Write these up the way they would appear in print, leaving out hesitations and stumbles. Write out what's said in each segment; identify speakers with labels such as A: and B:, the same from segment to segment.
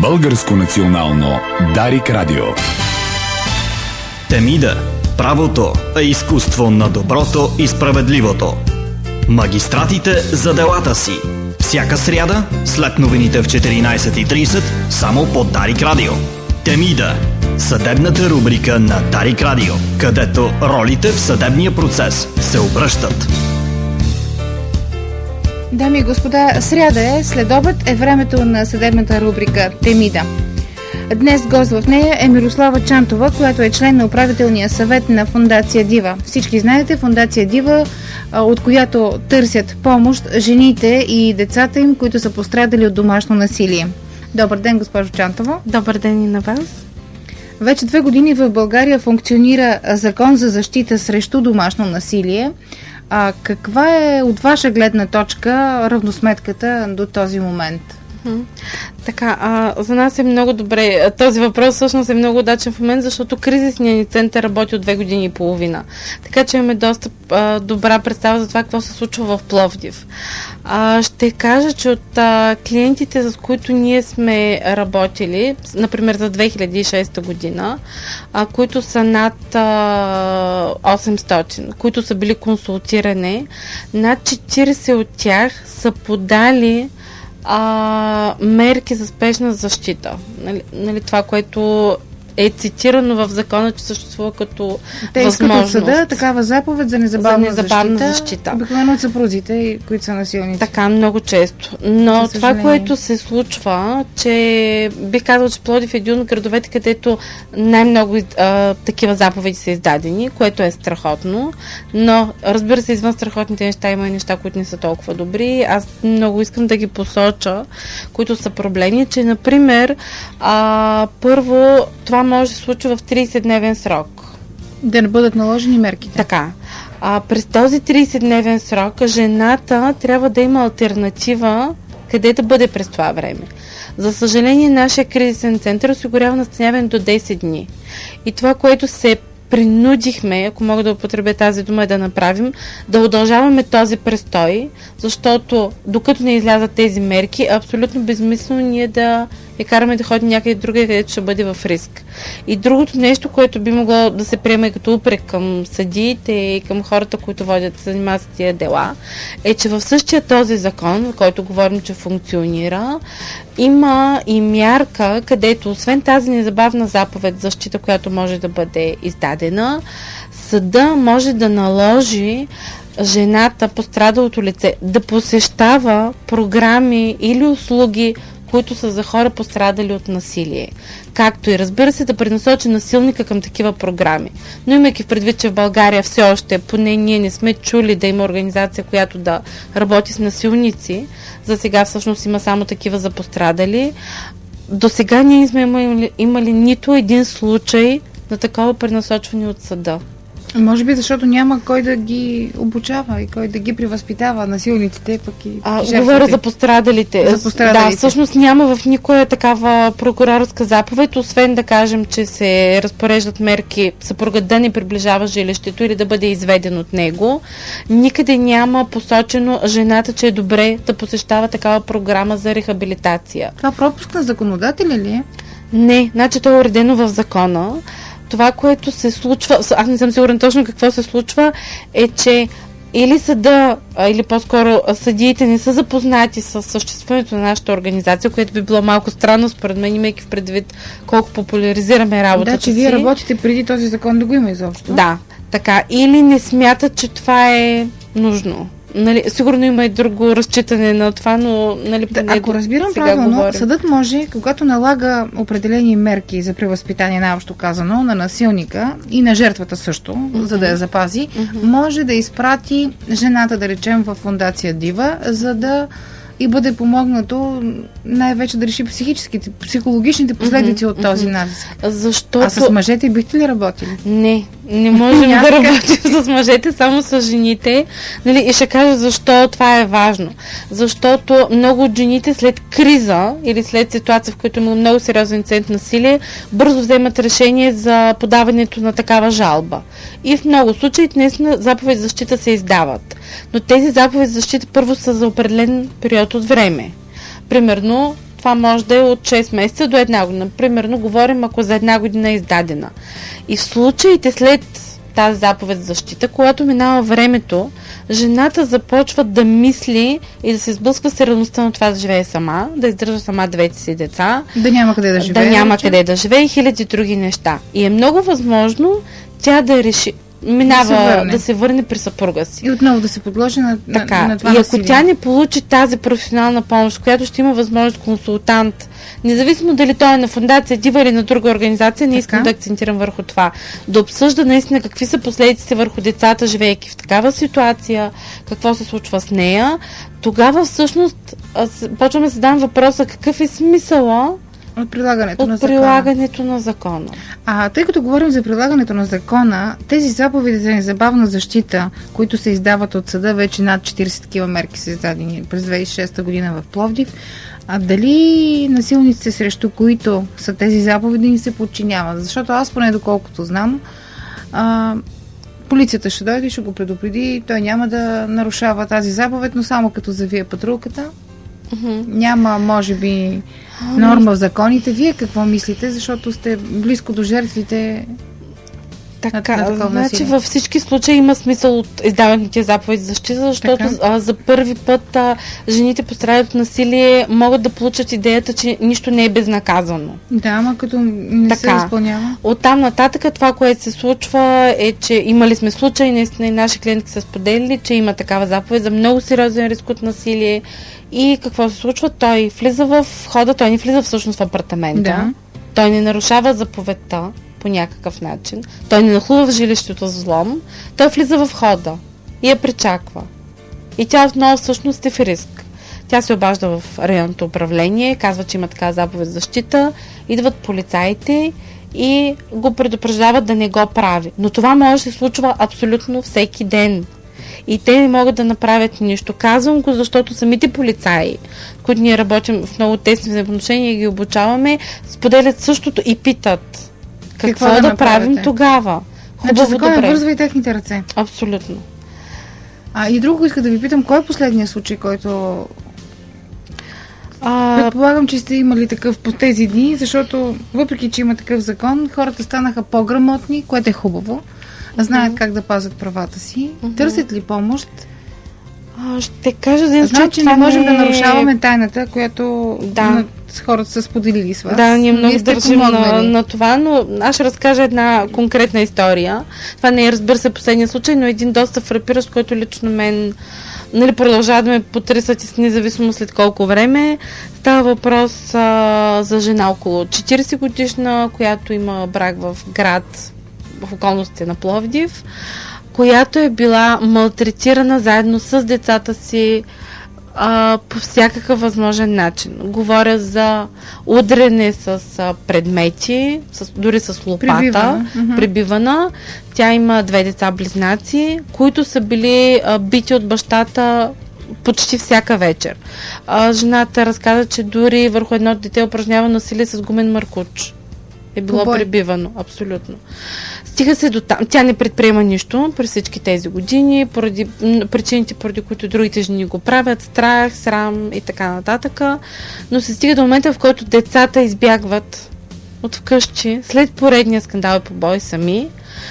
A: Българско национално Дарик радио.
B: Темида. Правото е изкуство на доброто и справедливото. Магистратите за делата си. Всяка сряда, след новините в 14:30, само по Дарик радио. Темида. Съдебната рубрика на Дарик радио, където ролите в съдебния процес се обръщат.
C: Дами и господа, сряда е, след обед е времето на съдебната рубрика Темида. Днес гост в нея е Мирослава Чантова, която е член на управителния съвет на Фондация Дива. Всички знаете, Фондация Дива, от която търсят помощ жените и децата им, които са пострадали от домашно насилие. Добър ден, госпожо Чантова.
D: Добър ден и на вас.
C: Вече 2 години в България функционира Закон за защита срещу домашно насилие. Каква е от ваша гледна точка равносметката до този момент?
D: Така, за нас е много добре. Този въпрос всъщност е много удачен в момент, защото кризисният ни център работи от 2 години и половина. Така че имаме доста добра представа за това какво се случва в Пловдив. Ще кажа, че от клиентите, с които ние сме работили, например за 2006 година, които са над 800, които са били консултирани, над 40 от тях са подали мерки за спешна защита. Нали, това, което е цитирано в закона, че съществува като възможност.
C: Като съда, такава заповед за незабавна
D: защита.
C: Обикновено от съпрузите, които са насилници.
D: Така, много често. Но това, което се случва, че бих казал, че Пловдив е един от градовете, където най-много такива заповеди са издадени, което е страхотно. Но, разбира се, извън страхотните неща има и неща, които не са толкова добри. Аз много искам да ги посоча, които са проблеми, че, например, първо, това може да се случва в 30-дневен срок.
C: Да не бъдат наложени мерките.
D: Така. През този 30-дневен срок жената трябва да има алтернатива къде да бъде през това време. За съжаление, нашия кризисен център осигурява настаняване до 10 дни. И това, което се принудихме, ако мога да употребя тази дума, да направим, да удължаваме този престой, защото докато не излязат тези мерки, е абсолютно безмислено ние да я караме да ходим някъде друга, където ще бъде в риск. И другото нещо, което би могло да се приеме като упрек към съдиите и към хората, които водят, се занимават с тия дела, е, че в същия този закон, в който говорим, че функционира, има и мярка, където освен тази незабавна заповед за защита, която може да бъде издадена, съда може да наложи жената, пострадалото лице, да посещава програми или услуги, които са за хора пострадали от насилие. Както и, разбира се, да пренасочи насилника към такива програми. Но имайки в предвид, че в България все още, поне ние не сме чули да има организация, която да работи с насилници, за сега всъщност има само такива за пострадали. До сега ние не сме имали нито един случай на такова пренасочване от съда.
C: Може би, защото няма кой да ги обучава и кой да ги превъзпитава, насилниците, пък и жертвите.
D: Говоря за пострадалите. Да, всъщност няма в никоя такава прокурорска заповед, освен да кажем, че се разпореждат мерки съпругът да не приближава жилището или да бъде изведен от него. Никъде няма посочено жената, че е добре да посещава такава програма за рехабилитация.
C: Това пропуск на законодателя ли е?
D: Не, значи то е уредено в закона. Това, което се случва, аз не съм сигурна точно какво се случва, е, че или съда, или по-скоро съдиите не са запознати с съществуването на нашата организация, което би било малко странно, според мен, имайки в предвид колко популяризираме работата си.
C: Да, че вие работите преди този закон да го има изобщо.
D: Да, така. Или не смятат, че това е нужно. Нали, сигурно има и друго разчитане на това, но
C: ако разбирам правилно, съдът може, когато налага определени мерки за превъзпитание, най-общо казано, на насилника и на жертвата също, за да я запази, може да изпрати жената, да речем, в Фондация Дива, за да и бъде помогнато най-вече да реши психологичните последици от този натиск.
D: Защото...
C: А с мъжете бихте ли работили?
D: Не можем да работим с мъжете, само с жените. Нали? И ще кажа защо това е важно. Защото много от жените след криза или след ситуация, в която има много сериозен инцидент насилие, бързо вземат решение за подаването на такава жалба. И в много случаи наистина заповед за защита се издават. Но тези заповеди за защита първо са за определен период от време. Примерно, Това може да е от 6 месеца до 1 година. Примерно говорим, ако за 1 година е издадена. И в случаите след тази заповед за защита, когато минава времето, жената започва да мисли и да се сблъсква с реалността на това да живее сама, да издържа сама двете си деца,
C: да няма къде да живее.
D: Да няма къде да живее и хиляди други неща. И е много възможно тя да реши, да се върне при съпруга си.
C: И отново да се подложи на това насилие.
D: И ако тя не получи тази професионална помощ, която ще има възможност консултант, независимо дали той е на фондация Дива или на друга организация, не искам да акцентирам върху това. Да обсъжда наистина какви са последиците върху децата, живеейки в такава ситуация, какво се случва с нея, тогава всъщност почваме да се задавам въпроса какъв е смисъла
C: от прилагането
D: на закона.
C: Тъй като говорим за прилагането на закона, тези заповеди за незабавна защита, които се издават от съда, вече над 40 такива мерки са издадени през 2006 година в Пловдив, дали насилниците, срещу които са тези заповеди, ни се подчиняват? Защото аз поне доколкото знам, полицията ще дойде и ще го предупреди, той няма да нарушава тази заповед, но само като завие патрулката. Няма, може би, норма в законите. Вие какво мислите? Защото сте близко до жертвите.
D: Така, значи във всички случаи има смисъл от издаването заповеди за защита, защото за първи път жените, пострадали от насилие, могат да получат идеята, че нищо не е безнаказано.
C: Да, ама като не се изпълнява.
D: Оттам нататък това, което се случва е, че имали сме случаи, наистина и наши клиентки са споделили, че има такава заповед за много сериозен риск от насилие. И какво се случва? Той влиза в входа, той не влиза всъщност в апартамента. Да. Той не нарушава заповедта по някакъв начин. Той не нахлува в жилището с взлом. Той влиза в входа и я пречаква. И тя отново всъщност е в риск. Тя се обажда в районното управление, казва, че има така заповед за защита, идват полицаите и го предупреждават да не го прави. Но това може да се случва абсолютно всеки ден. И те не могат да направят нищо. Казвам го, защото самите полицаи, които ние работим в много тесни взаимоотношения и ги обучаваме, споделят същото и питат какво да правим тогава.
C: Значи законът вързва и техните ръце.
D: Абсолютно.
C: И друго иска да ви питам, кой е последният случай, който... Предполагам, че сте имали такъв по тези дни, защото въпреки, че има такъв закон, хората станаха по-грамотни, което е хубаво. Знаят как да пазят правата си. Търсят ли помощ?
D: Ще кажа за
C: значи не можем да нарушаваме тайната, която хората са споделили с вас.
D: Да, ние много държим на това, но аз ще разкажа една конкретна история. Това не е, разбира се, последния случай, но един доста фрапиращ, който лично мен продължава да ме потресат и с независимо след колко време. Става въпрос за жена около 40 годишна, която има брак в град в околностите на Пловдив, която е била малтретирана заедно с децата си по всякакъв възможен начин. Говоря за удрене с предмети, дори с лопата, прибивана. Тя има 2 деца-близнаци, които са били бити от бащата почти всяка вечер. Жената разказа, че дори върху едно дете упражнява насилие с гумен маркуч. Е било прибивано, абсолютно. Стига се до там. Тя не предприема нищо през всички тези години, поради причините, поради които другите жени го правят, страх, срам и така нататък. Но се стига до момента, в който децата избягват от вкъщи, след поредния скандал и побой сами.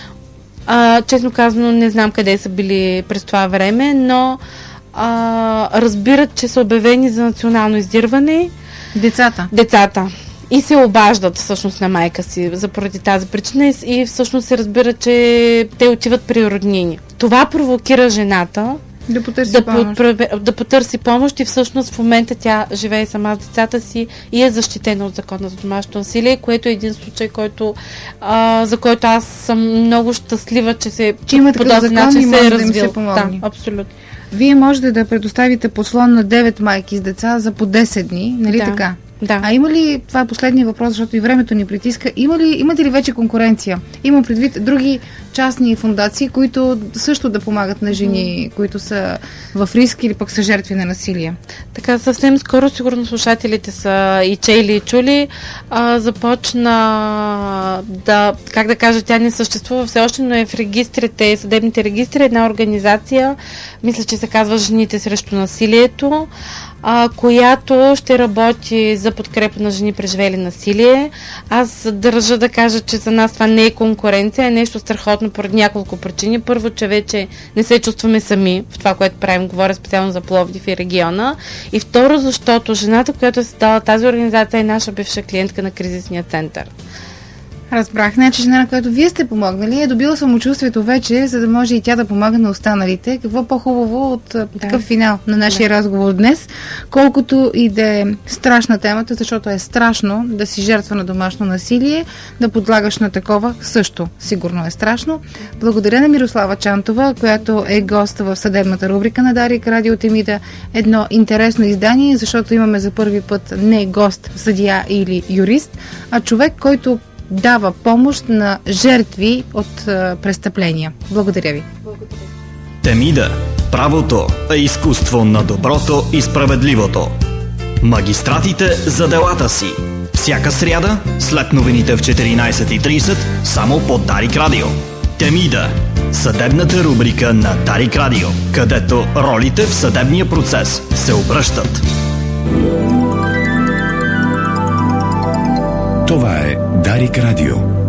D: Честно казано, не знам къде са били през това време, но разбират, че са обявени за национално издирване. Децата. И се обаждат всъщност на майка си поради тази причина и всъщност се разбира, че те отиват при роднини. Това провокира жената да потърси помощ и всъщност в момента тя живее сама с децата си и е защитена от закона за домашното насилие, което е един случай, за който аз съм много щастлива, че по този начин се е развил. Да, абсолютно.
C: Вие можете да предоставите подслон на 9 майки с деца за по 10 дни, нали така?
D: Да.
C: Има ли, това е последния въпрос, защото и времето ни притиска, имате ли вече конкуренция? Имам предвид други частни фондации, които също да помагат на жени, които са в риск или пък са жертви на насилие?
D: Така, съвсем скоро, сигурно слушателите са и чели и чули, започна тя не съществува все още, но е в регистрите, съдебните регистри, една организация, мисля, че се казва Жените срещу насилието. която ще работи за подкрепа на жени, преживели насилие. Аз държа да кажа, че за нас това не е конкуренция, е нещо страхотно поради няколко причини. Първо, че вече не се чувстваме сами в това, което правим, говоря специално за Пловдив и региона. И второ, защото жената, която е създала тази организация, е наша бивша клиентка на кризисния център.
C: Разбрах, значи жена, на която вие сте помогнали, е добила самочувствието вече, за да може и тя да помага на останалите. Какво по-хубаво от такъв финал на нашия разговор днес, колкото и да е страшна темата, защото е страшно да си жертва на домашно насилие, да подлагаш на такова също сигурно е страшно. Благодаря на Мирослава Чантова, която е гост в съдебната рубрика на Дарик Радио Темида. Едно интересно издание, защото имаме за първи път не гост, съдия или юрист, а човек, който дава помощ на жертви от престъпления. Благодаря ви.
B: Темида. Правото е изкуство на доброто и справедливото. Магистратите за делата си. Всяка сряда, след новините в 14:30, само по Дарик Радио. Темида. Съдебната рубрика на Дарик Радио, където ролите в съдебния процес се обръщат.
A: Това е Дарик Радио.